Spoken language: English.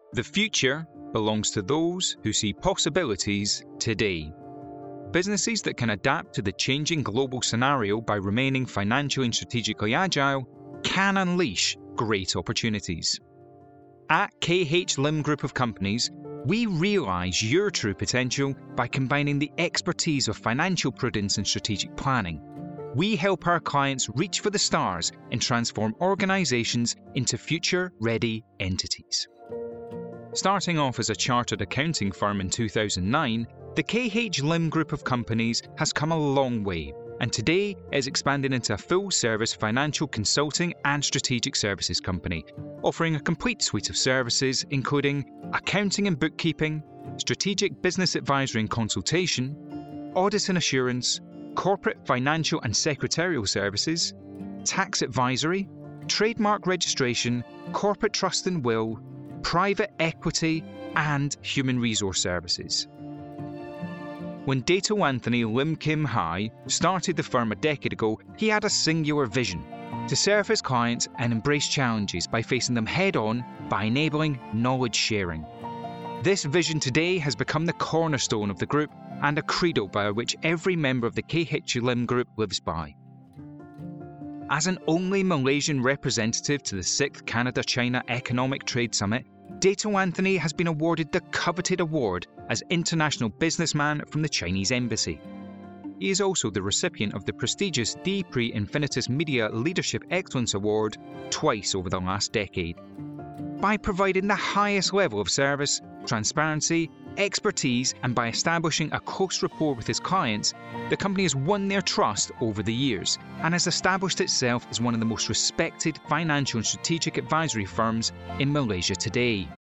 The future belongs to those who see possibilities today. Businesses that can adapt to the changing global scenario by remaining financially and strategically agile can unleash great opportunities. At KH Lim Group of Companies, we realise your true potential by combining the expertise of financial prudence and strategic planning. We help our clients reach for the stars and transform organisations into future-ready entities. Starting off as a chartered accounting firm in 2009, the KH Lim Group of Companies has come a long way, and today is expanding into a full-service financial consulting and strategic services company, offering a complete suite of services including accounting and bookkeeping, strategic business advisory and consultation, audit and assurance, corporate financial and secretarial services, tax advisory, trademark registration, corporate trust and will, private equity, and human resource services. When Dato Anthony Lim Kim Hai started the firm a decade ago, he had a singular vision: to serve his clients and embrace challenges by facing them head-on by enabling knowledge sharing. This vision today has become the cornerstone of the group and a credo by which every member of the KH Lim Group lives by. As an only Malaysian representative to the 6th Canada-China Economic Trade Summit, Dato Anthony has been awarded the coveted award as International Businessman from the Chinese Embassy. He is also the recipient of the prestigious D. Pre Infinitus Media Leadership Excellence Award twice over the last decade. By providing the highest level of service, transparency, expertise, and by establishing a close rapport with his clients, the company has won their trust over the years and has established itself as one of the most respected financial and strategic advisory firms in Malaysia today.